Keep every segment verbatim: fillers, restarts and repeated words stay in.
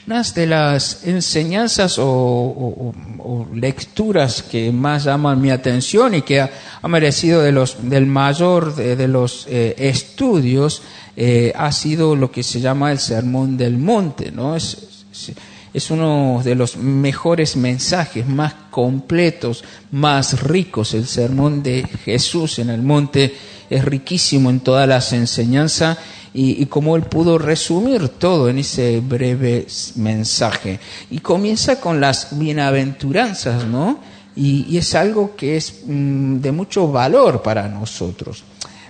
Una de las enseñanzas o, o, o lecturas que más llaman mi atención y que ha, ha merecido de los, del mayor de, de los eh, estudios eh, ha sido lo que se llama el Sermón del Monte, ¿no? Es, es, es uno de los mejores mensajes, más completos, más ricos. El Sermón de Jesús en el monte es riquísimo en todas las enseñanzas. Y, y cómo él pudo resumir todo en ese breve mensaje. Y comienza con las bienaventuranzas, ¿no? Y, y es algo que es mmm, de mucho valor para nosotros.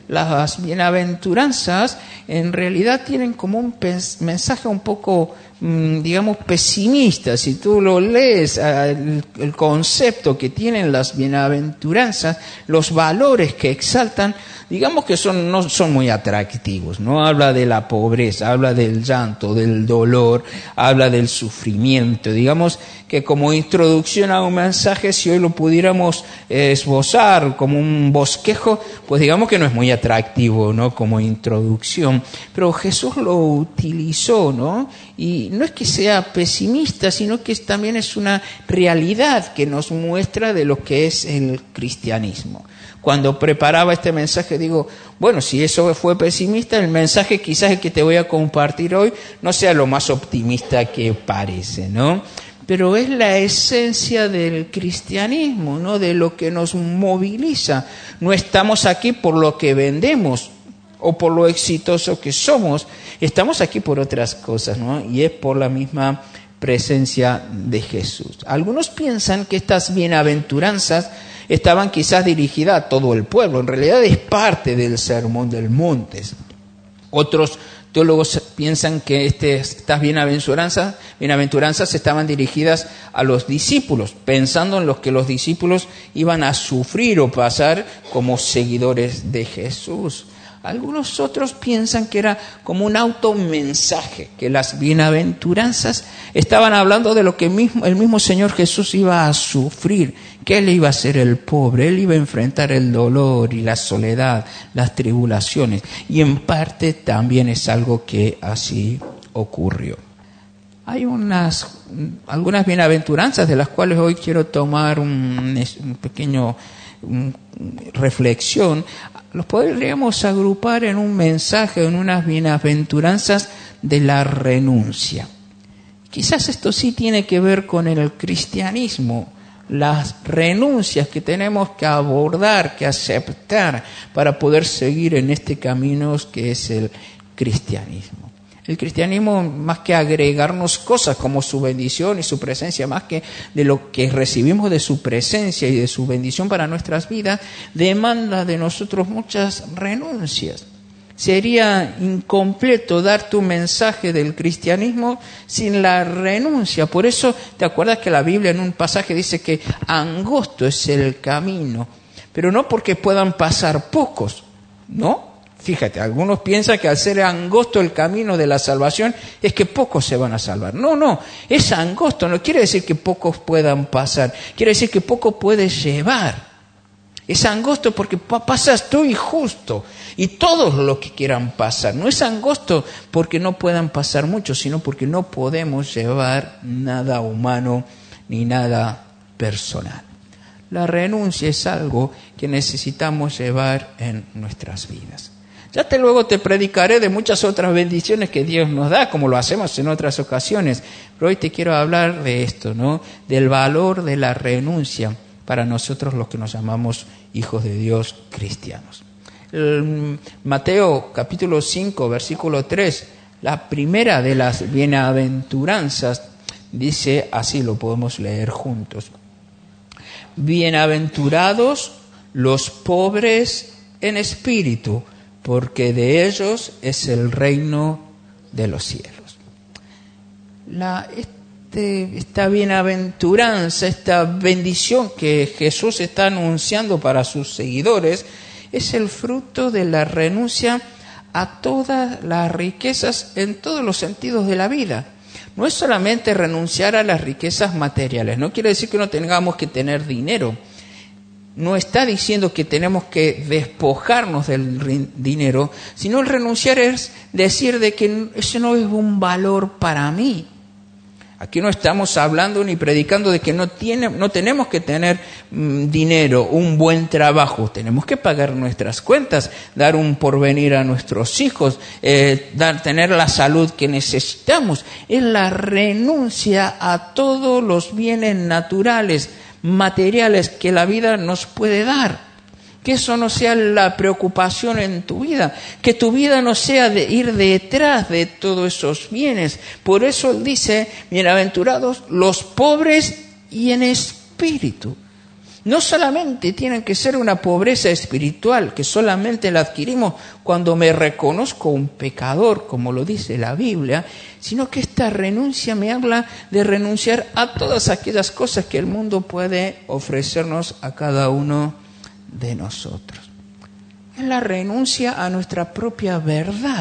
Las bienaventuranzas en realidad tienen como un pens- mensaje un poco, mmm, digamos, pesimista. Si tú lo lees, el, el concepto que tienen las bienaventuranzas, los valores que exaltan, digamos que son, no son muy atractivos, ¿no? Habla de la pobreza, habla del llanto, del dolor, habla del sufrimiento. Digamos que como introducción a un mensaje, si hoy lo pudiéramos eh, esbozar como un bosquejo, pues digamos que no es muy atractivo, ¿no? Como introducción. Pero Jesús lo utilizó, ¿no? Y no es que sea pesimista, sino que también es una realidad que nos muestra de lo que es el cristianismo. Cuando preparaba este mensaje digo, bueno, si eso fue pesimista, el mensaje quizás el que te voy a compartir hoy no sea lo más optimista que parece, ¿no? Pero es la esencia del cristianismo, ¿no? De lo que nos moviliza. No estamos aquí por lo que vendemos o por lo exitoso que somos, estamos aquí por otras cosas, ¿no? Y es por la misma presencia de Jesús. Algunos piensan que estas bienaventuranzas estaban quizás dirigidas a todo el pueblo. En realidad es parte del Sermón del Monte. Otros teólogos piensan que este, estas bienaventuranzas, bienaventuranzas estaban dirigidas a los discípulos, pensando en los que los discípulos iban a sufrir o pasar como seguidores de Jesús. Algunos otros piensan que era como un automensaje, que las bienaventuranzas estaban hablando de lo que mismo, el mismo Señor Jesús iba a sufrir, que Él iba a ser el pobre, Él iba a enfrentar el dolor y la soledad, las tribulaciones, y en parte también es algo que así ocurrió. Hay unas, algunas bienaventuranzas de las cuales hoy quiero tomar un, un pequeño un, reflexión. Los podríamos agrupar en un mensaje, en unas bienaventuranzas de la renuncia. Quizás esto sí tiene que ver con el cristianismo, las renuncias que tenemos que abordar, que aceptar para poder seguir en este camino que es el cristianismo. El cristianismo, más que agregarnos cosas como su bendición y su presencia, más que de lo que recibimos de su presencia y de su bendición para nuestras vidas, demanda de nosotros muchas renuncias. Sería incompleto dar tu mensaje del cristianismo sin la renuncia. Por eso, ¿te acuerdas que la Biblia en un pasaje dice que angosto es el camino? Pero no porque puedan pasar pocos, ¿no? Fíjate, algunos piensan que al ser angosto el camino de la salvación es que pocos se van a salvar. No, no, es angosto, no quiere decir que pocos puedan pasar, quiere decir que poco puedes llevar. Es angosto porque pasas tú y justo, y todos los que quieran pasar. No es angosto porque no puedan pasar muchos, sino porque no podemos llevar nada humano ni nada personal. La renuncia es algo que necesitamos llevar en nuestras vidas. Ya te luego te predicaré de muchas otras bendiciones que Dios nos da, como lo hacemos en otras ocasiones. Pero hoy te quiero hablar de esto, ¿no? Del valor de la renuncia para nosotros los que nos llamamos hijos de Dios cristianos. El Mateo capítulo cinco, versículo tres, la primera de las bienaventuranzas, dice así, lo podemos leer juntos. Bienaventurados los pobres en espíritu, porque de ellos es el reino de los cielos. La, este, esta bienaventuranza, esta bendición que Jesús está anunciando para sus seguidores, es el fruto de la renuncia a todas las riquezas en todos los sentidos de la vida. No es solamente renunciar a las riquezas materiales, no quiere decir que no tengamos que tener dinero. No está diciendo que tenemos que despojarnos del dinero, sino el renunciar es decir de que ese no es un valor para mí. Aquí no estamos hablando ni predicando de que no, tiene, no tenemos que tener mmm, dinero, un buen trabajo. Tenemos que pagar nuestras cuentas, dar un porvenir a nuestros hijos, eh, dar, tener la salud que necesitamos. Es la renuncia a todos los bienes naturales, materiales que la vida nos puede dar. Que eso no sea la preocupación en tu vida, que tu vida no sea de ir detrás de todos esos bienes. Por eso él dice, bienaventurados los pobres y en espíritu. No solamente tienen que ser una pobreza espiritual, que solamente la adquirimos cuando me reconozco un pecador, como lo dice la Biblia, sino que esta renuncia me habla de renunciar a todas aquellas cosas que el mundo puede ofrecernos a cada uno de nosotros. Es la renuncia a nuestra propia verdad.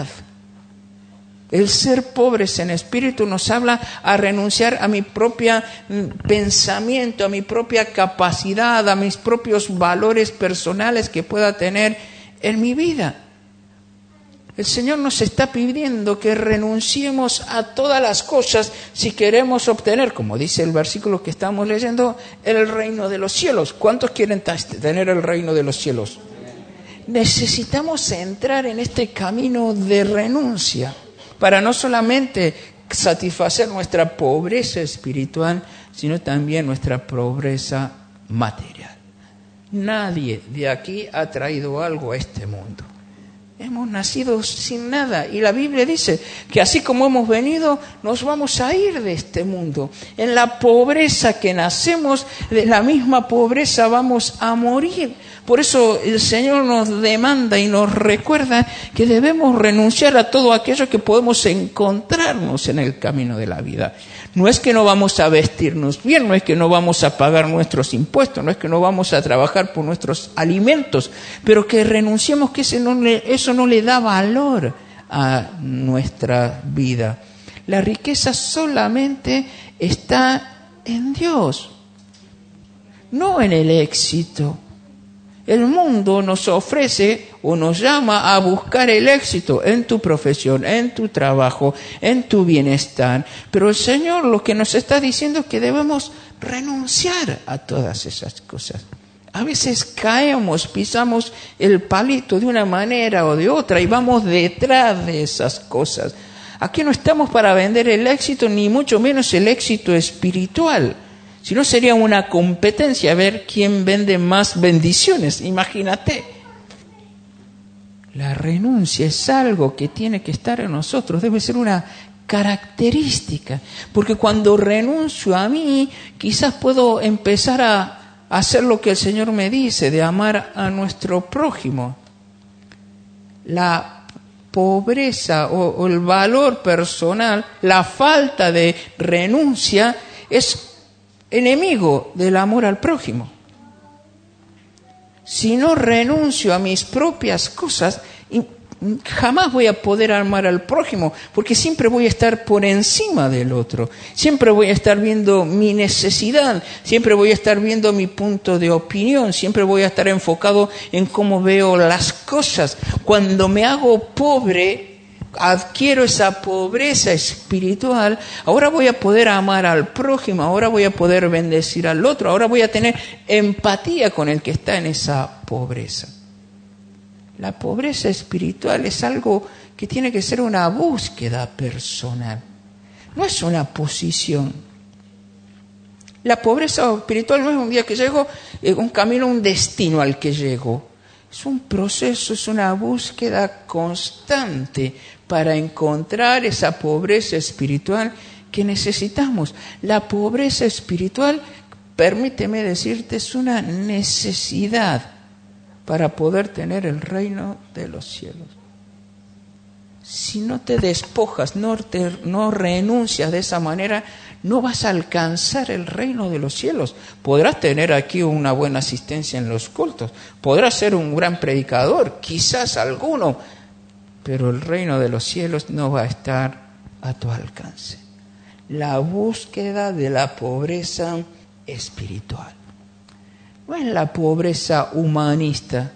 El ser pobres en espíritu nos habla a renunciar a mi propio pensamiento, a mi propia capacidad, a mis propios valores personales que pueda tener en mi vida. El Señor nos está pidiendo que renunciemos a todas las cosas si queremos obtener, como dice el versículo que estamos leyendo, el reino de los cielos. ¿Cuántos quieren tener el reino de los cielos? Necesitamos entrar en este camino de renuncia para no solamente satisfacer nuestra pobreza espiritual, sino también nuestra pobreza material. Nadie de aquí ha traído algo a este mundo. Hemos nacido sin nada y la Biblia dice que así como hemos venido, nos vamos a ir de este mundo. En la pobreza que nacemos, de la misma pobreza vamos a morir. Por eso el Señor nos demanda y nos recuerda que debemos renunciar a todo aquello que podemos encontrarnos en el camino de la vida. No es que no vamos a vestirnos bien, no es que no vamos a pagar nuestros impuestos, no es que no vamos a trabajar por nuestros alimentos, pero que renunciemos que ese no le, eso no le da valor a nuestra vida. La riqueza solamente está en Dios, no en el éxito. El mundo nos ofrece o nos llama a buscar el éxito en tu profesión, en tu trabajo, en tu bienestar. Pero el Señor lo que nos está diciendo es que debemos renunciar a todas esas cosas. A veces caemos, pisamos el palito de una manera o de otra y vamos detrás de esas cosas. Aquí no estamos para vender el éxito, ni mucho menos el éxito espiritual. Si no, sería una competencia a ver quién vende más bendiciones. Imagínate. La renuncia es algo que tiene que estar en nosotros. Debe ser una característica. Porque cuando renuncio a mí, quizás puedo empezar a hacer lo que el Señor me dice, de amar a nuestro prójimo. La pobreza o, o el valor personal, la falta de renuncia es enemigo del amor al prójimo. Si no renuncio a mis propias cosas, jamás voy a poder amar al prójimo, porque siempre voy a estar por encima del otro. Siempre voy a estar viendo mi necesidad, siempre voy a estar viendo mi punto de opinión, siempre voy a estar enfocado en cómo veo las cosas. Cuando me hago pobre, adquiero esa pobreza espiritual, ahora voy a poder amar al prójimo, ahora voy a poder bendecir al otro, ahora voy a tener empatía con el que está en esa pobreza. La pobreza espiritual es algo que tiene que ser una búsqueda personal, no es una posición. La pobreza espiritual no es un día que llego, un camino, un destino al que llego. Es un proceso, es una búsqueda constante para encontrar esa pobreza espiritual que necesitamos. La pobreza espiritual, permíteme decirte, es una necesidad para poder tener el reino de los cielos. Si no te despojas, no, te, no renuncias de esa manera, no vas a alcanzar el reino de los cielos. Podrás tener aquí una buena asistencia en los cultos, podrás ser un gran predicador, quizás alguno, pero el reino de los cielos no va a estar a tu alcance. La búsqueda de la pobreza espiritual. No es la pobreza humanista,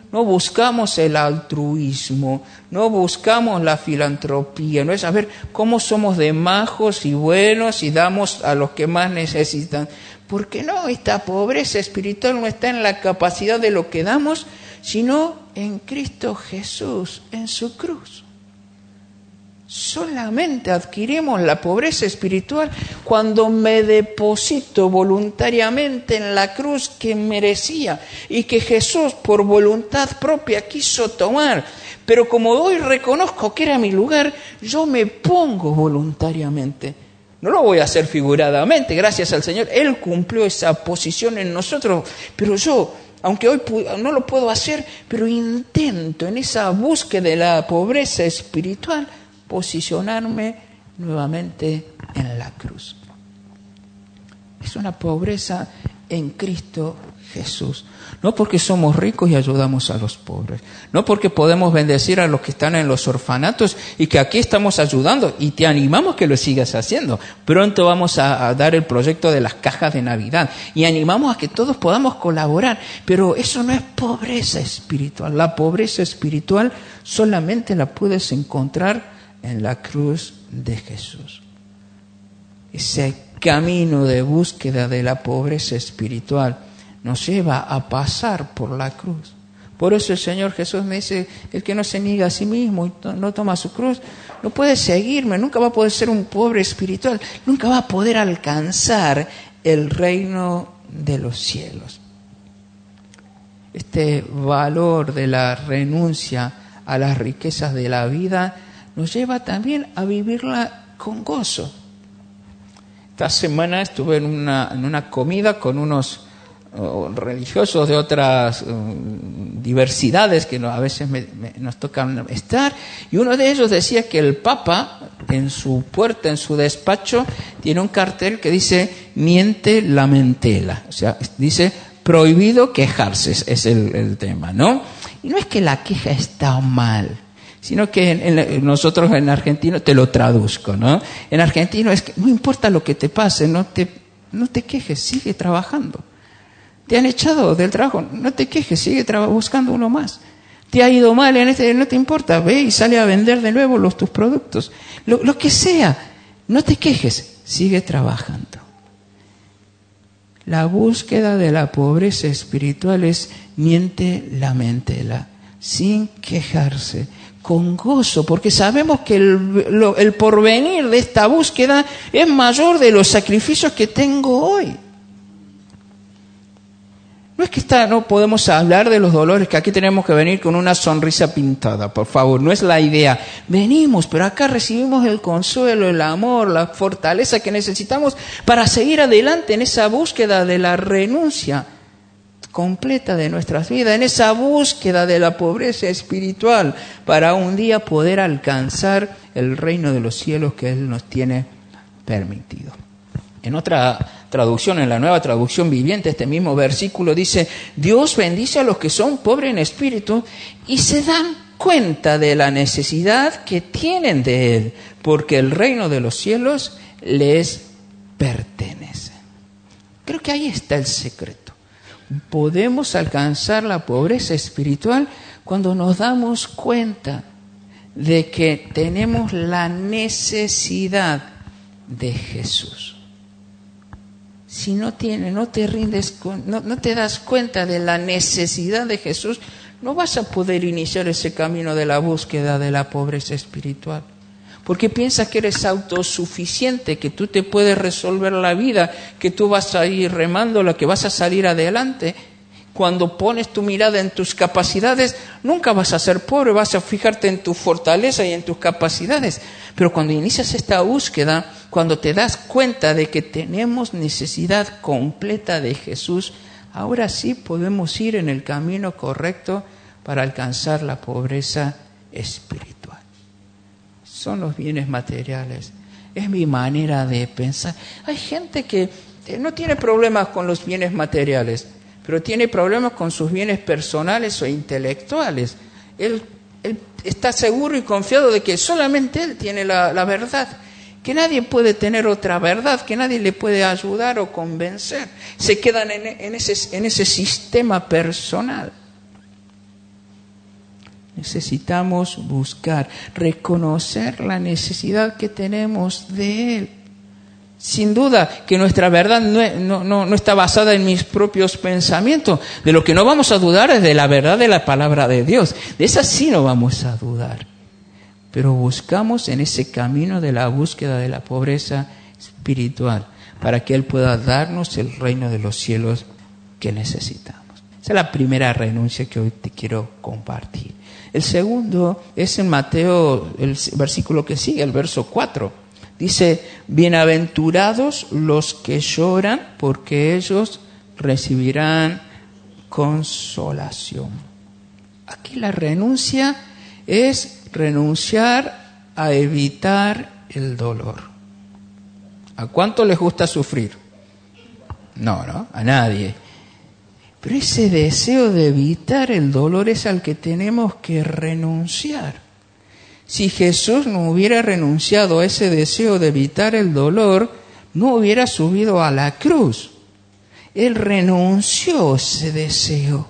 no buscamos el altruismo, no buscamos la filantropía, no es saber cómo somos de majos y buenos y damos a los que más necesitan. Porque no, esta pobreza espiritual no está en la capacidad de lo que damos, sino en Cristo Jesús, en su cruz. Solamente adquirimos la pobreza espiritual cuando me deposito voluntariamente en la cruz que merecía y que Jesús por voluntad propia quiso tomar. Pero como hoy reconozco que era mi lugar, yo me pongo voluntariamente. No lo voy a hacer figuradamente, gracias al Señor. Él cumplió esa posición en nosotros, pero yo, aunque hoy no lo puedo hacer, pero intento en esa búsqueda de la pobreza espiritual posicionarme nuevamente en la cruz. Es una pobreza en Cristo Jesús. No porque somos ricos y ayudamos a los pobres. No porque podemos bendecir a los que están en los orfanatos y que aquí estamos ayudando. Y te animamos que lo sigas haciendo. Pronto vamos a, a dar el proyecto de las cajas de Navidad. Y animamos a que todos podamos colaborar. Pero eso no es pobreza espiritual. La pobreza espiritual solamente la puedes encontrar en la cruz de Jesús. Ese camino de búsqueda de la pobreza espiritual nos lleva a pasar por la cruz. Por eso el Señor Jesús me dice, el que no se niega a sí mismo y no toma su cruz, no puede seguirme, nunca va a poder ser un pobre espiritual, nunca va a poder alcanzar el reino de los cielos. Este valor de la renuncia a las riquezas de la vida nos lleva también a vivirla con gozo. Esta semana estuve en una, en una comida con unos uh, religiosos de otras uh, diversidades que no, a veces me, me, nos tocan estar, y uno de ellos decía que el Papa en su puerta, en su despacho, tiene un cartel que dice miente lamentela, o sea, dice prohibido quejarse, es el, el tema, ¿no? Y no es que la queja está mal, sino que en, en, nosotros en argentino, te lo traduzco, ¿no? En argentino es que no importa lo que te pase, no te, no te quejes, sigue trabajando. Te han echado del trabajo, no te quejes, sigue traba, buscando uno más. Te ha ido mal en este, no te importa, ve y sale a vender de nuevo los, tus productos. Lo, lo que sea, no te quejes, sigue trabajando. La búsqueda de la pobreza espiritual es miente lamentela, sin quejarse, con gozo, porque sabemos que el, lo, el porvenir de esta búsqueda es mayor de los sacrificios que tengo hoy. No es que está, no podemos hablar de los dolores, que aquí tenemos que venir con una sonrisa pintada, por favor, no es la idea. Venimos, pero acá recibimos el consuelo, el amor, la fortaleza que necesitamos para seguir adelante en esa búsqueda de la renuncia completa de nuestras vidas, en esa búsqueda de la pobreza espiritual, para un día poder alcanzar el reino de los cielos que Él nos tiene permitido. En otra traducción, en la Nueva Traducción Viviente, este mismo versículo dice: Dios bendice a los que son pobres en espíritu y se dan cuenta de la necesidad que tienen de Él, porque el reino de los cielos les pertenece. Creo que ahí está el secreto. Podemos alcanzar la pobreza espiritual cuando nos damos cuenta de que tenemos la necesidad de Jesús. Si no tiene, no te rindes, no, no te das cuenta de la necesidad de Jesús, no vas a poder iniciar ese camino de la búsqueda de la pobreza espiritual. Porque piensas que eres autosuficiente, que tú te puedes resolver la vida, que tú vas a ir remándola, que vas a salir adelante. Cuando pones tu mirada en tus capacidades, nunca vas a ser pobre, vas a fijarte en tu fortaleza y en tus capacidades. Pero cuando inicias esta búsqueda, cuando te das cuenta de que tenemos necesidad completa de Jesús, ahora sí podemos ir en el camino correcto para alcanzar la pobreza espiritual. Son los bienes materiales. Es mi manera de pensar. Hay gente que no tiene problemas con los bienes materiales, pero tiene problemas con sus bienes personales o intelectuales. Él, él está seguro y confiado de que solamente él tiene la, la verdad, que nadie puede tener otra verdad, que nadie le puede ayudar o convencer. Se quedan en, en, ese, en ese sistema personal. Necesitamos buscar, reconocer la necesidad que tenemos de Él. Sin duda que nuestra verdad no, no, no, no está basada en mis propios pensamientos. De lo que no vamos a dudar es de la verdad de la palabra de Dios. De esa sí no vamos a dudar. Pero buscamos en ese camino de la búsqueda de la pobreza espiritual para que Él pueda darnos el reino de los cielos que necesitamos. Esa es la primera renuncia que hoy te quiero compartir. El segundo es en Mateo, el versículo que sigue, el verso cuatro. Dice, bienaventurados los que lloran, porque ellos recibirán consolación. Aquí la renuncia es renunciar a evitar el dolor. ¿A cuánto les gusta sufrir? No, no, a nadie. Pero ese deseo de evitar el dolor es al que tenemos que renunciar. Si Jesús no hubiera renunciado a ese deseo de evitar el dolor, no hubiera subido a la cruz. Él renunció a ese deseo.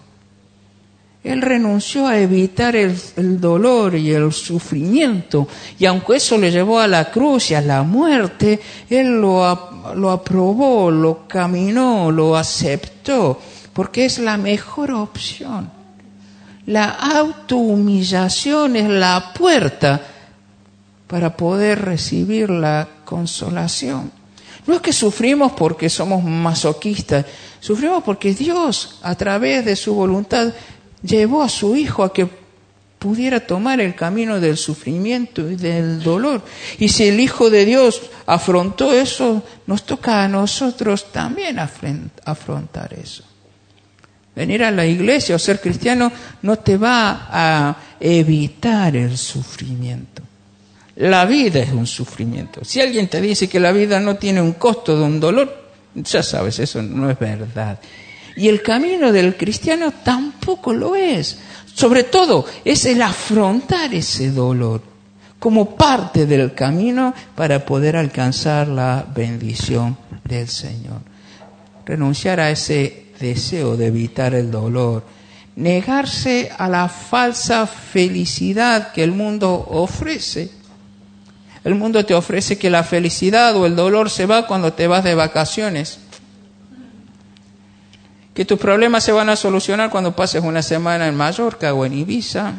Él renunció a evitar el, el dolor y el sufrimiento. Y aunque eso le llevó a la cruz y a la muerte, Él lo, lo aprobó, lo caminó, lo aceptó, porque es la mejor opción. La autohumillación es la puerta para poder recibir la consolación. No es que sufrimos porque somos masoquistas, sufrimos porque Dios, a través de su voluntad, llevó a su Hijo a que pudiera tomar el camino del sufrimiento y del dolor. Y si el Hijo de Dios afrontó eso, nos toca a nosotros también afrontar eso. Venir a la iglesia o ser cristiano no te va a evitar el sufrimiento. La vida es un sufrimiento. Si alguien te dice que la vida no tiene un costo de un dolor, ya sabes, eso no es verdad. Y el camino del cristiano tampoco lo es. Sobre todo es el afrontar ese dolor como parte del camino para poder alcanzar la bendición del Señor. Renunciar a ese deseo de evitar el dolor, negarse a la falsa felicidad que el mundo ofrece. El mundo te ofrece que la felicidad o el dolor se va cuando te vas de vacaciones, que tus problemas se van a solucionar cuando pases una semana en Mallorca o en Ibiza.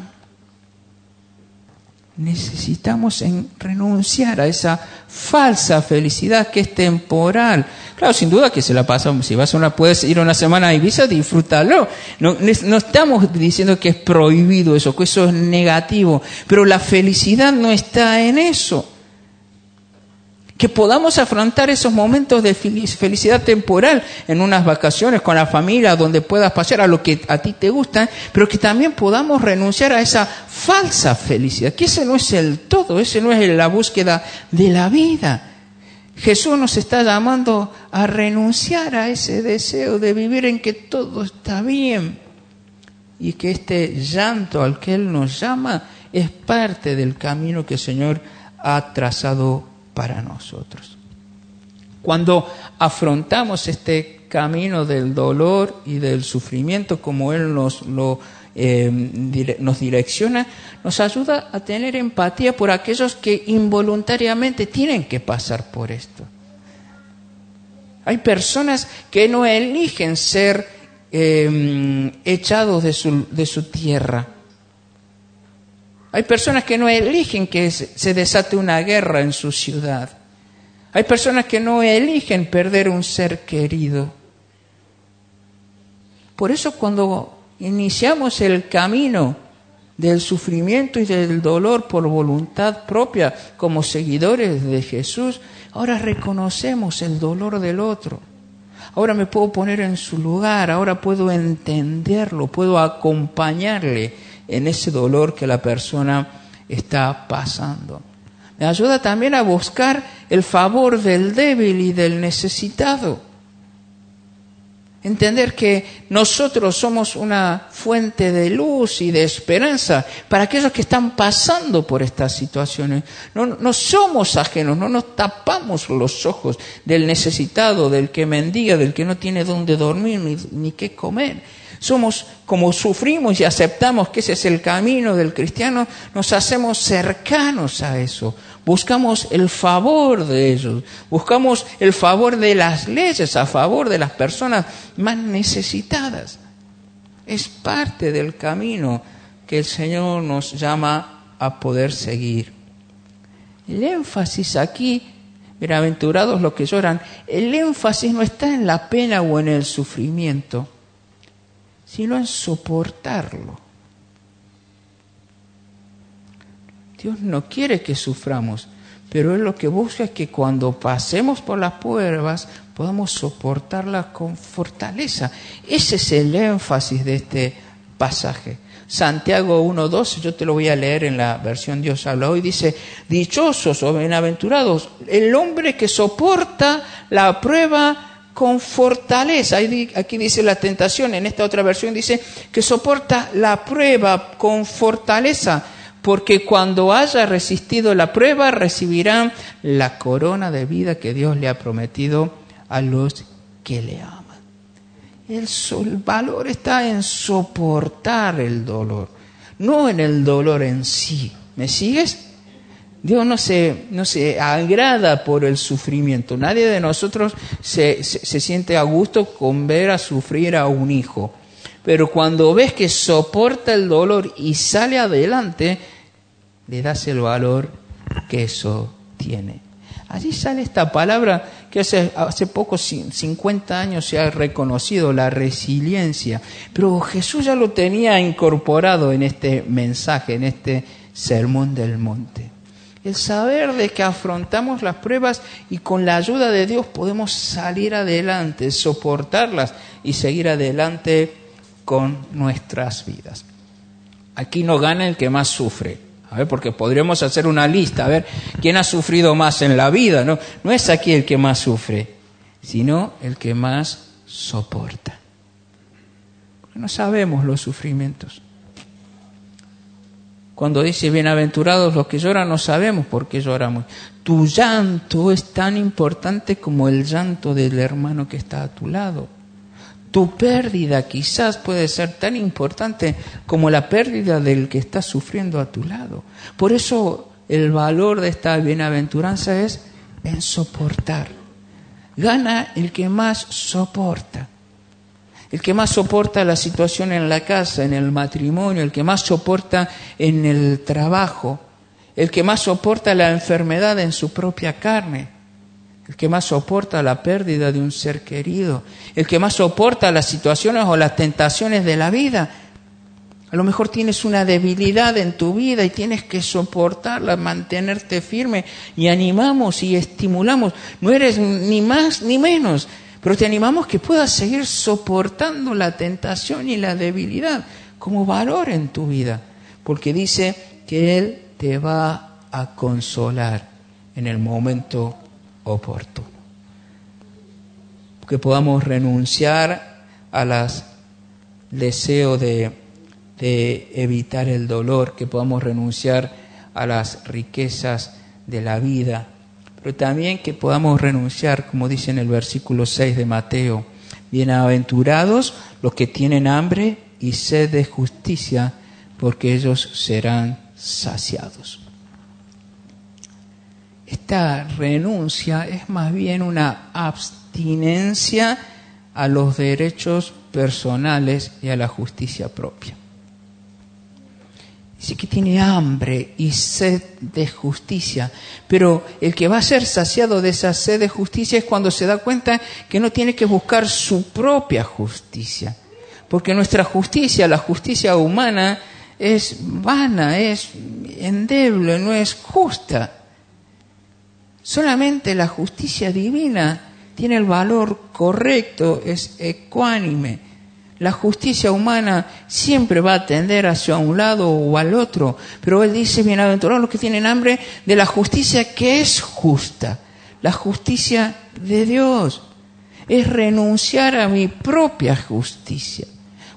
Necesitamos en renunciar a esa falsa felicidad que es temporal. Claro, sin duda que se la pasa, si vas a una, puedes ir una semana a Ibiza, disfrútalo. No, no estamos diciendo que es prohibido eso, que eso es negativo, pero la felicidad no está en eso. Que podamos afrontar esos momentos de felicidad temporal en unas vacaciones con la familia, donde puedas pasear a lo que a ti te gusta, pero que también podamos renunciar a esa falsa felicidad, que ese no es el todo, ese no es la búsqueda de la vida. Jesús nos está llamando a renunciar a ese deseo de vivir en que todo está bien y que este llanto al que Él nos llama es parte del camino que el Señor ha trazado para nosotros. Cuando afrontamos este camino del dolor y del sufrimiento como Él nos lo eh, dire, nos direcciona, nos ayuda a tener empatía por aquellos que involuntariamente tienen que pasar por esto. Hay personas que no eligen ser eh, echados de su, de su tierra. Hay personas que no eligen que se desate una guerra en su ciudad. Hay personas que no eligen perder un ser querido. Por eso cuando iniciamos el camino del sufrimiento y del dolor por voluntad propia como seguidores de Jesús, ahora reconocemos el dolor del otro. Ahora me puedo poner en su lugar, ahora puedo entenderlo, puedo acompañarle en ese dolor que la persona está pasando. Me ayuda también a buscar el favor del débil y del necesitado. Entender que nosotros somos una fuente de luz y de esperanza para aquellos que están pasando por estas situaciones. No, no somos ajenos, no nos tapamos los ojos del necesitado, del que mendiga, del que no tiene dónde dormir ni, ni qué comer. Somos, como sufrimos y aceptamos que ese es el camino del cristiano, nos hacemos cercanos a eso. Buscamos el favor de ellos, buscamos el favor de las leyes a favor de las personas más necesitadas. Es parte del camino que el Señor nos llama a poder seguir. El énfasis aquí, bienaventurados los que lloran, el énfasis no está en la pena o en el sufrimiento, sino en soportarlo. Dios no quiere que suframos, pero Él lo que busca es que cuando pasemos por las pruebas podamos soportarlas con fortaleza. Ese es el énfasis de este pasaje. Santiago uno doce, yo te lo voy a leer en la versión Dios habla hoy, dice: dichosos o bienaventurados el hombre que soporta la prueba con fortaleza. Aquí dice la tentación, en esta otra versión dice que soporta la prueba con fortaleza, porque cuando haya resistido la prueba recibirán la corona de vida que Dios le ha prometido a los que le aman. El, el valor está en soportar el dolor, no en el dolor en sí. ¿Me sigues? Dios no se, no se agrada por el sufrimiento. Nadie de nosotros se, se, se siente a gusto con ver a sufrir a un hijo. Pero cuando ves que soporta el dolor y sale adelante, le das el valor que eso tiene. Allí sale esta palabra que hace, hace poco, cincuenta años, se ha reconocido, la resiliencia. Pero Jesús ya lo tenía incorporado en este mensaje, en este sermón del monte. El saber de que afrontamos las pruebas y con la ayuda de Dios podemos salir adelante, soportarlas y seguir adelante con nuestras vidas. Aquí no gana el que más sufre. A ver, porque podríamos hacer una lista, a ver quién ha sufrido más en la vida. No, no es aquí el que más sufre, sino el que más soporta. Porque no sabemos los sufrimientos. Cuando dice bienaventurados los que lloran, no sabemos por qué lloramos. Tu llanto es tan importante como el llanto del hermano que está a tu lado. Tu pérdida quizás puede ser tan importante como la pérdida del que está sufriendo a tu lado. Por eso el valor de esta bienaventuranza es en soportar. Gana el que más soporta. El que más soporta la situación en la casa, en el matrimonio, el que más soporta en el trabajo, el que más soporta la enfermedad en su propia carne. El que más soporta la pérdida de un ser querido, el que más soporta las situaciones o las tentaciones de la vida. A lo mejor tienes una debilidad en tu vida y tienes que soportarla, mantenerte firme, y animamos y estimulamos. No eres ni más ni menos, pero te animamos que puedas seguir soportando la tentación y la debilidad como valor en tu vida, porque dice que Él te va a consolar en el momento oportuno. Que podamos renunciar a los deseos de, de evitar el dolor, que podamos renunciar a las riquezas de la vida, pero también que podamos renunciar, como dice en el versículo seis de Mateo: bienaventurados los que tienen hambre y sed de justicia, porque ellos serán saciados. Esta renuncia es más bien una abstinencia a los derechos personales y a la justicia propia. Dice que tiene hambre y sed de justicia, pero el que va a ser saciado de esa sed de justicia es cuando se da cuenta que no tiene que buscar su propia justicia, porque nuestra justicia, la justicia humana, es vana, es endeble, no es justa. Solamente la justicia divina tiene el valor correcto, es ecuánime. La justicia humana siempre va a tender hacia un lado o al otro, pero Él dice: bienaventurados los que tienen hambre de la justicia que es justa, la justicia de Dios. Es renunciar a mi propia justicia.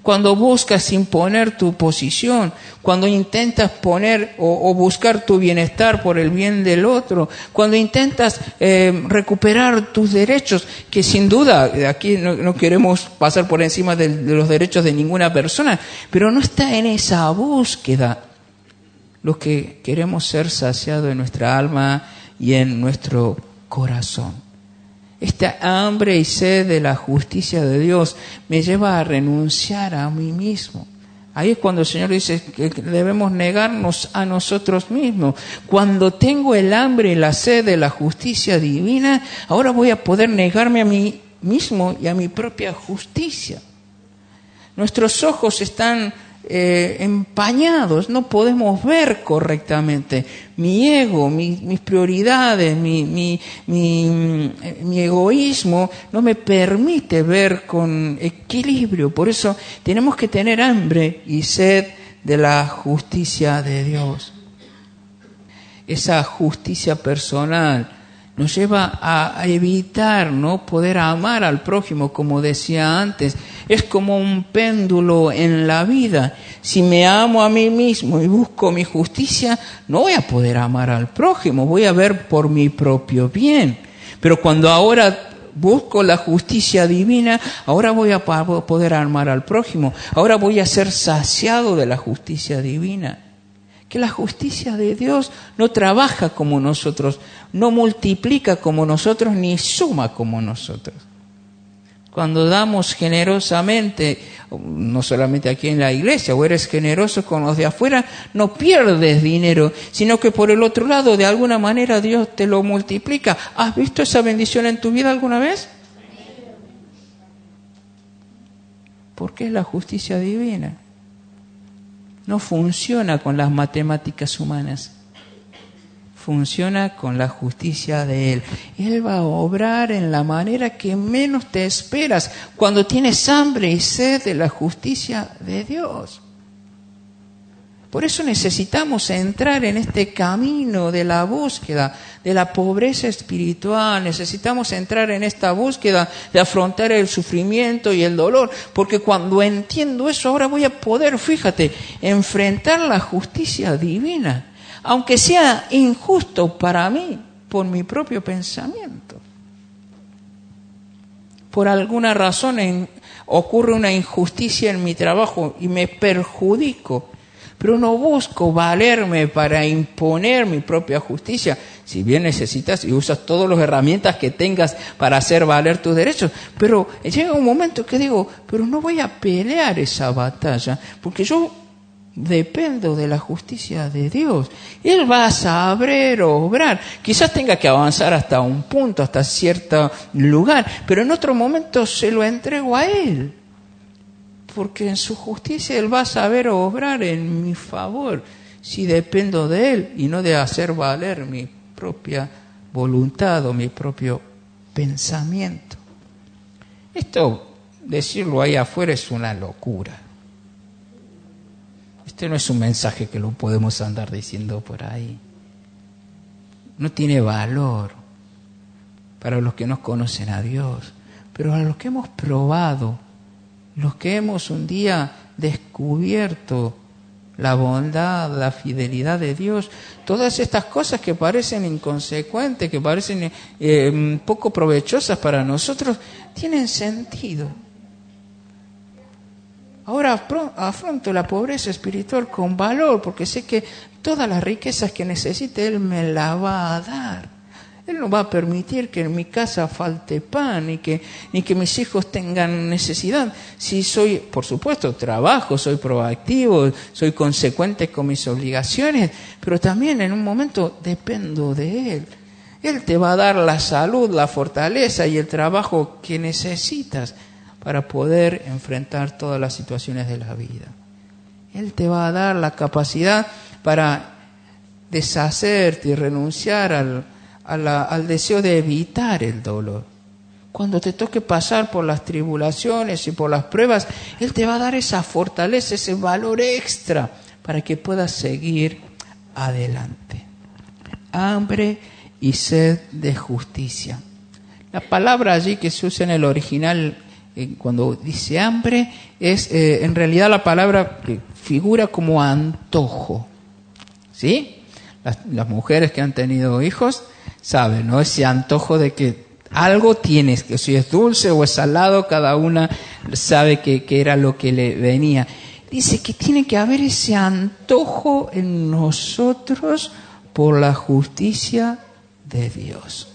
cuando buscas imponer tu posición, cuando intentas poner o, o buscar tu bienestar por el bien del otro, cuando intentas eh, recuperar tus derechos, que sin duda aquí no, no queremos pasar por encima de, de los derechos de ninguna persona, pero no está en esa búsqueda los que queremos ser saciados en nuestra alma y en nuestro corazón. Esta hambre y sed de la justicia de Dios me lleva a renunciar a mí mismo. Ahí es cuando el Señor dice que debemos negarnos a nosotros mismos. Cuando tengo el hambre y la sed de la justicia divina, ahora voy a poder negarme a mí mismo y a mi propia justicia. Nuestros ojos están eh, empañados, no podemos ver correctamente. Mi ego, mi, mis prioridades, mi, mi, mi, mi egoísmo no me permite ver con equilibrio. Por eso tenemos que tener hambre y sed de la justicia de Dios. Esa justicia personal nos lleva a evitar no poder amar al prójimo, como decía antes. Es como un péndulo en la vida. Si me amo a mí mismo y busco mi justicia, no voy a poder amar al prójimo, voy a ver por mi propio bien. Pero cuando ahora busco la justicia divina, ahora voy a poder amar al prójimo, ahora voy a ser saciado de la justicia divina. Que la justicia de Dios no trabaja como nosotros, no multiplica como nosotros, ni suma como nosotros. Cuando damos generosamente, no solamente aquí en la iglesia, o eres generoso con los de afuera, no pierdes dinero, sino que por el otro lado, de alguna manera, Dios te lo multiplica. ¿Has visto esa bendición en tu vida alguna vez? Porque es la justicia divina. No funciona con las matemáticas humanas. Funciona con la justicia de Él. Él va a obrar en la manera que menos te esperas, cuando tienes hambre y sed de la justicia de Dios. Por eso necesitamos entrar en este camino de la búsqueda de la pobreza espiritual. Necesitamos entrar en esta búsqueda de afrontar el sufrimiento y el dolor. Porque cuando entiendo eso, ahora voy a poder, fíjate, enfrentar la justicia divina. Aunque sea injusto para mí, por mi propio pensamiento. Por alguna razón en, ocurre una injusticia en mi trabajo y me perjudico. Pero no busco valerme para imponer mi propia justicia. Si bien necesitas y usas todas las herramientas que tengas para hacer valer tus derechos. Pero llega un momento que digo, pero no voy a pelear esa batalla, porque yo dependo de la justicia de Dios. Él va a saber obrar. Quizás tenga que avanzar hasta un punto, hasta cierto lugar, pero en otro momento se lo entrego a Él. Porque en su justicia Él va a saber obrar en mi favor, si dependo de Él y no de hacer valer mi propia voluntad o mi propio pensamiento. Esto, decirlo ahí afuera, es una locura. Este no es un mensaje que lo podemos andar diciendo por ahí. No tiene valor para los que no conocen a Dios, pero a los que hemos probado, los que hemos un día descubierto la bondad, la fidelidad de Dios, todas estas cosas que parecen inconsecuentes, que parecen eh, poco provechosas para nosotros, tienen sentido. Ahora afronto la pobreza espiritual con valor, porque sé que todas las riquezas que necesite Él me la va a dar. Él no va a permitir que en mi casa falte pan, ni que, ni que mis hijos tengan necesidad. Si soy, por supuesto, trabajo, soy proactivo, soy consecuente con mis obligaciones, pero también en un momento dependo de Él. Él te va a dar la salud, la fortaleza y el trabajo que necesitas para poder enfrentar todas las situaciones de la vida. Él te va a dar la capacidad para deshacerte y renunciar al A la, al deseo de evitar el dolor. Cuando te toque pasar por las tribulaciones y por las pruebas, Él te va a dar esa fortaleza, ese valor extra para que puedas seguir adelante. Hambre y sed de justicia. La palabra allí que se usa en el original eh, cuando dice hambre, es eh, en realidad la palabra que figura como antojo. ¿Sí? Las, las mujeres que han tenido hijos saben, ¿no? Ese antojo de que algo tienes, que si es dulce o es salado, cada una sabe que, que era lo que le venía. Dice que tiene que haber ese antojo en nosotros por la justicia de Dios.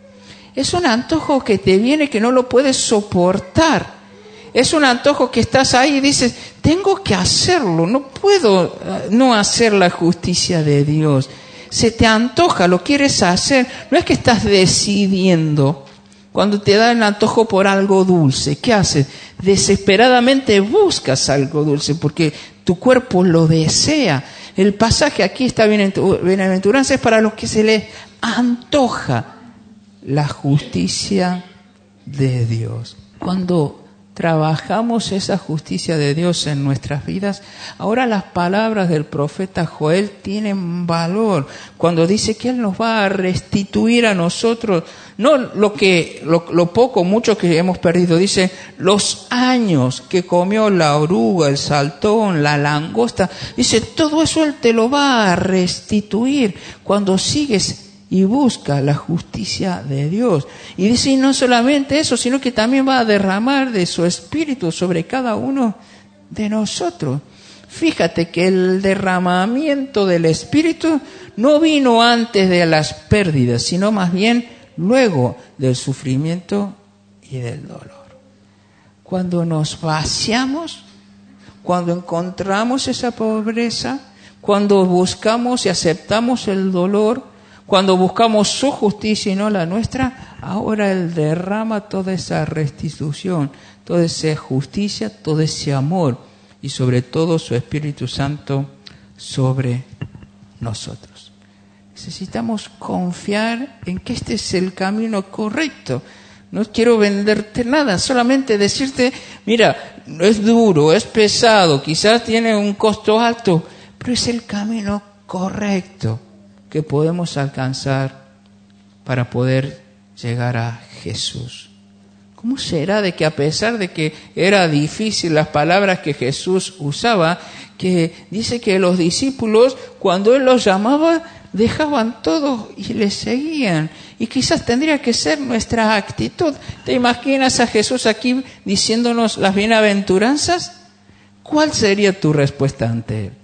Es un antojo que te viene que no lo puedes soportar. Es un antojo que estás ahí y dices, tengo que hacerlo, no puedo no hacer la justicia de Dios. Se te antoja, lo quieres hacer. No es que estás decidiendo. Cuando te da el antojo por algo dulce, ¿qué haces? Desesperadamente buscas algo dulce porque tu cuerpo lo desea. El pasaje aquí está bienaventuranza es para los que se les antoja la justicia de Dios. Cuando trabajamos esa justicia de Dios en nuestras vidas, ahora las palabras del profeta Joel tienen valor cuando dice que Él nos va a restituir a nosotros no lo que lo, lo poco, mucho que hemos perdido, dice los años que comió la oruga, el saltón, la langosta, dice todo eso Él te lo va a restituir cuando sigues y busca la justicia de Dios. Y dice, y no solamente eso, sino que también va a derramar de su Espíritu sobre cada uno de nosotros. Fíjate que el derramamiento del Espíritu no vino antes de las pérdidas, sino más bien luego del sufrimiento y del dolor. Cuando nos vaciamos, cuando encontramos esa pobreza, cuando buscamos y aceptamos el dolor, cuando buscamos su justicia y no la nuestra, ahora Él derrama toda esa restitución, toda esa justicia, todo ese amor y sobre todo su Espíritu Santo sobre nosotros. Necesitamos confiar en que este es el camino correcto. No quiero venderte nada, solamente decirte, mira, es duro, es pesado, quizás tiene un costo alto, pero es el camino correcto que podemos alcanzar para poder llegar a Jesús. ¿Cómo será de que a pesar de que era difícil las palabras que Jesús usaba, que dice que los discípulos cuando Él los llamaba dejaban todo y le seguían? Y quizás tendría que ser nuestra actitud. ¿Te imaginas a Jesús aquí diciéndonos las bienaventuranzas? ¿Cuál sería tu respuesta ante Él?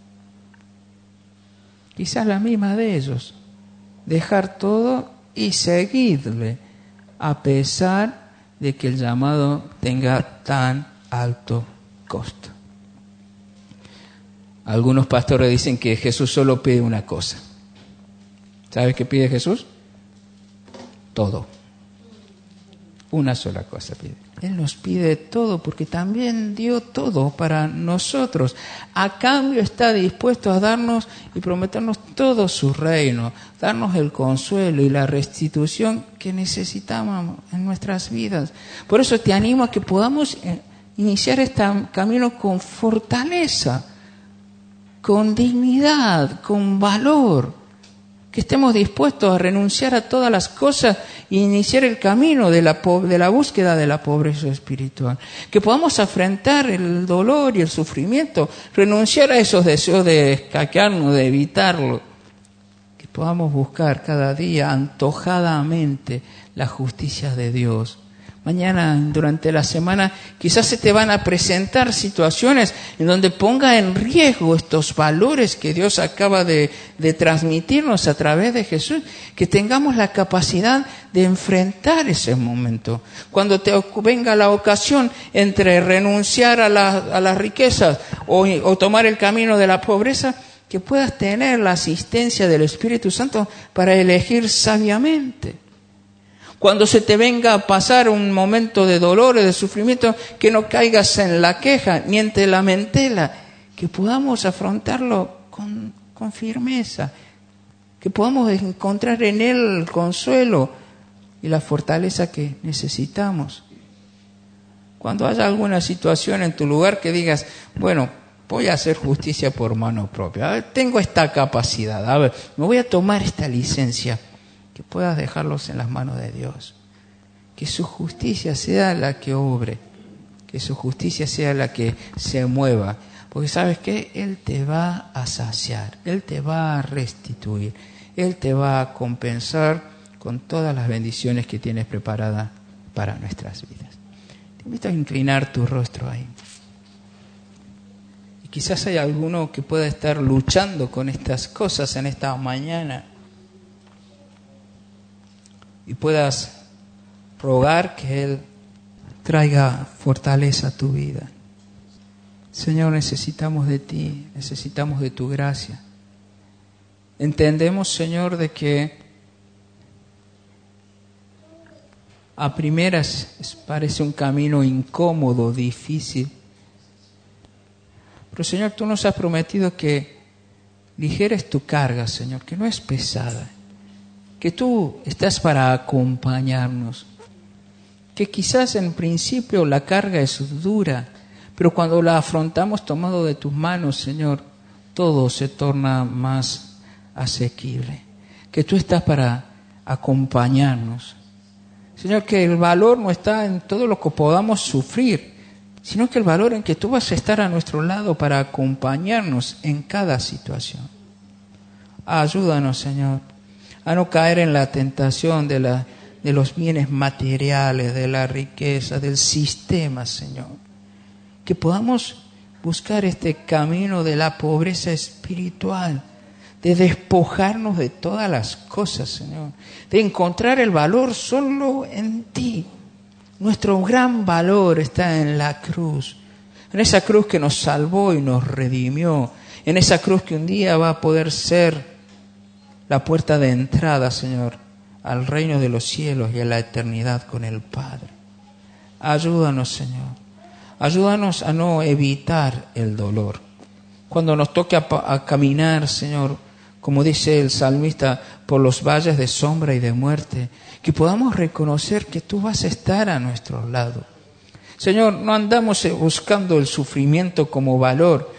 Quizás la misma de ellos, dejar todo y seguirle, a pesar de que el llamado tenga tan alto costo. Algunos pastores dicen que Jesús solo pide una cosa. ¿Sabes qué pide Jesús? Todo. Una sola cosa pide. Él nos pide todo porque también dio todo para nosotros. A cambio está dispuesto a darnos y prometernos todo su reino, darnos el consuelo y la restitución que necesitamos en nuestras vidas. Por eso te animo a que podamos iniciar este camino con fortaleza, con dignidad, con valor. Que estemos dispuestos a renunciar a todas las cosas e iniciar el camino de la, po- de la búsqueda de la pobreza espiritual. Que podamos afrontar el dolor y el sufrimiento, renunciar a esos deseos de escaquearnos, de evitarlo. Que podamos buscar cada día antojadamente la justicia de Dios. Mañana, durante la semana, quizás se te van a presentar situaciones en donde ponga en riesgo estos valores que Dios acaba de, de transmitirnos a través de Jesús, que tengamos la capacidad de enfrentar ese momento. Cuando te venga la ocasión entre renunciar a, la, a las riquezas o, o tomar el camino de la pobreza, que puedas tener la asistencia del Espíritu Santo para elegir sabiamente. Cuando se te venga a pasar un momento de dolor y de sufrimiento, que no caigas en la queja ni en la lamentela, que podamos afrontarlo con, con firmeza, que podamos encontrar en Él el consuelo y la fortaleza que necesitamos. Cuando haya alguna situación en tu lugar que digas, bueno, voy a hacer justicia por mano propia, a ver, tengo esta capacidad, a ver, me voy a tomar esta licencia, que puedas dejarlos en las manos de Dios. que su justicia sea la que obre, que su justicia sea la que se mueva. Porque ¿sabes qué? Él te va a saciar, Él te va a restituir, Él te va a compensar con todas las bendiciones que tienes preparadas para nuestras vidas. Te invito a inclinar tu rostro ahí. Y quizás hay alguno que pueda estar luchando con estas cosas en esta mañana y puedas rogar que Él traiga fortaleza a tu vida. Señor, necesitamos de ti, necesitamos de tu gracia. Entendemos, Señor, de que a primeras parece un camino incómodo, difícil. Pero, Señor, tú nos has prometido que ligeres tu carga, Señor, que no es pesada, que tú estás para acompañarnos, que quizás en principio la carga es dura, pero cuando la afrontamos tomado de tus manos, Señor, todo se torna más asequible. Que tú estás para acompañarnos. Señor, que el valor no está en todo lo que podamos sufrir, sino que el valor en que tú vas a estar a nuestro lado para acompañarnos en cada situación. Ayúdanos, Señor, a no caer en la tentación de, la, de los bienes materiales, de la riqueza, del sistema, Señor. Que podamos buscar este camino de la pobreza espiritual, de despojarnos de todas las cosas, Señor, de encontrar el valor solo en ti. Nuestro gran valor está en la cruz, en esa cruz que nos salvó y nos redimió, en esa cruz que un día va a poder ser la puerta de entrada, Señor, al reino de los cielos y a la eternidad con el Padre. Ayúdanos, Señor. Ayúdanos a no evitar el dolor. Cuando nos toque a, a caminar, Señor, como dice el salmista, por los valles de sombra y de muerte, que podamos reconocer que tú vas a estar a nuestro lado. Señor, no andamos buscando el sufrimiento como valor,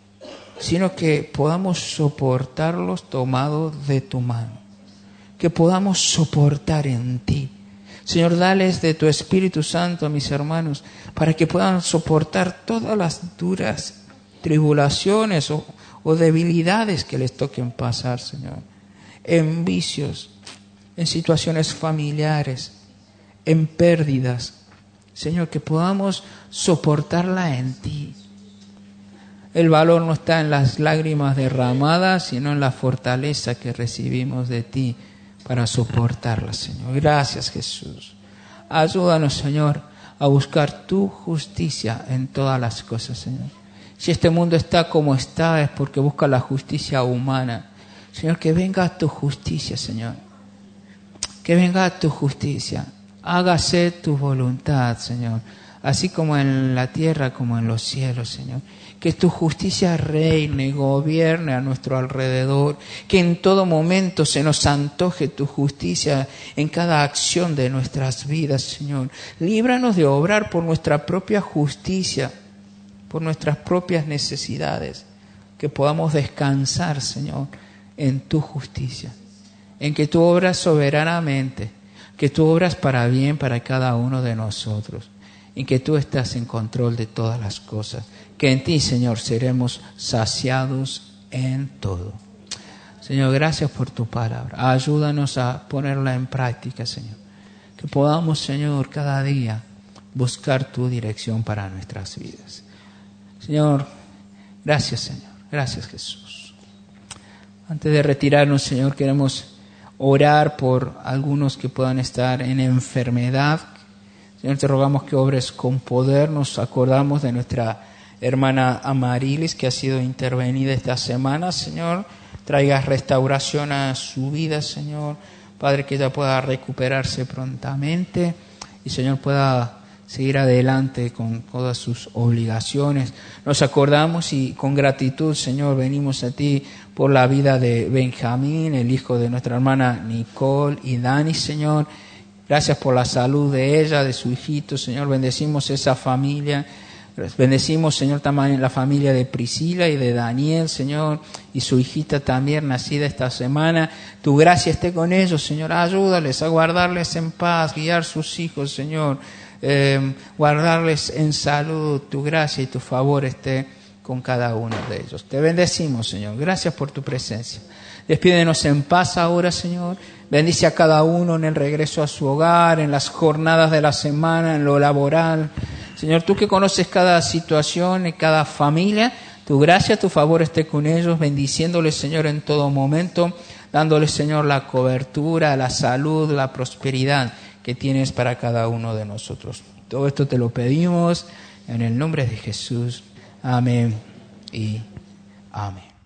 sino que podamos soportarlos tomados de tu mano, que podamos soportar en ti. Señor, dales de tu Espíritu Santo a mis hermanos para que puedan soportar todas las duras tribulaciones o, o debilidades que les toquen pasar, Señor. En vicios, en situaciones familiares, en pérdidas. Señor, que podamos soportarla en ti. El valor no está en las lágrimas derramadas, sino en la fortaleza que recibimos de ti para soportarla, Señor. Gracias, Jesús. Ayúdanos, Señor, a buscar tu justicia en todas las cosas, Señor. Si este mundo está como está, es porque busca la justicia humana. Señor, que venga tu justicia, Señor. Que venga tu justicia. Hágase tu voluntad, Señor. Así como en la tierra como en los cielos, Señor. Que tu justicia reine y gobierne a nuestro alrededor. Que en todo momento se nos antoje tu justicia en cada acción de nuestras vidas, Señor. Líbranos de obrar por nuestra propia justicia, por nuestras propias necesidades. Que podamos descansar, Señor, en tu justicia. En que tú obras soberanamente. Que tú obras para bien para cada uno de nosotros. En que tú estás en control de todas las cosas. Que en ti, Señor, seremos saciados en todo. Señor, gracias por tu palabra. Ayúdanos a ponerla en práctica, Señor. Que podamos, Señor, cada día buscar tu dirección para nuestras vidas. Señor, gracias, Señor. Gracias, Jesús. Antes de retirarnos, Señor, queremos orar por algunos que puedan estar en enfermedad. Señor, te rogamos que obres con poder. Nos acordamos de nuestra hermana Amarilis, que ha sido intervenida esta semana. Señor, traigas restauración a su vida, Señor. Padre, que ella pueda recuperarse prontamente y, Señor, pueda seguir adelante con todas sus obligaciones. Nos acordamos y con gratitud, Señor, venimos a ti por la vida de Benjamín, el hijo de nuestra hermana Nicole y Dani, Señor. Gracias por la salud de ella, de su hijito, Señor. Bendecimos esa familia. Bendecimos, Señor, también la familia de Priscila y de Daniel, Señor, y su hijita también nacida esta semana. Tu gracia esté con ellos, Señor. Ayúdales a guardarles en paz, guiar sus hijos, Señor. Eh, guardarles en salud. Tu gracia y tu favor esté con cada uno de ellos. Te bendecimos, Señor. Gracias por tu presencia. Despídenos en paz ahora, Señor. Bendice a cada uno en el regreso a su hogar, en las jornadas de la semana, en lo laboral. Señor, tú que conoces cada situación y cada familia, tu gracia, tu favor esté con ellos, bendiciéndoles, Señor, en todo momento, dándoles, Señor, la cobertura, la salud, la prosperidad que tienes para cada uno de nosotros. Todo esto te lo pedimos en el nombre de Jesús. Amén y amén.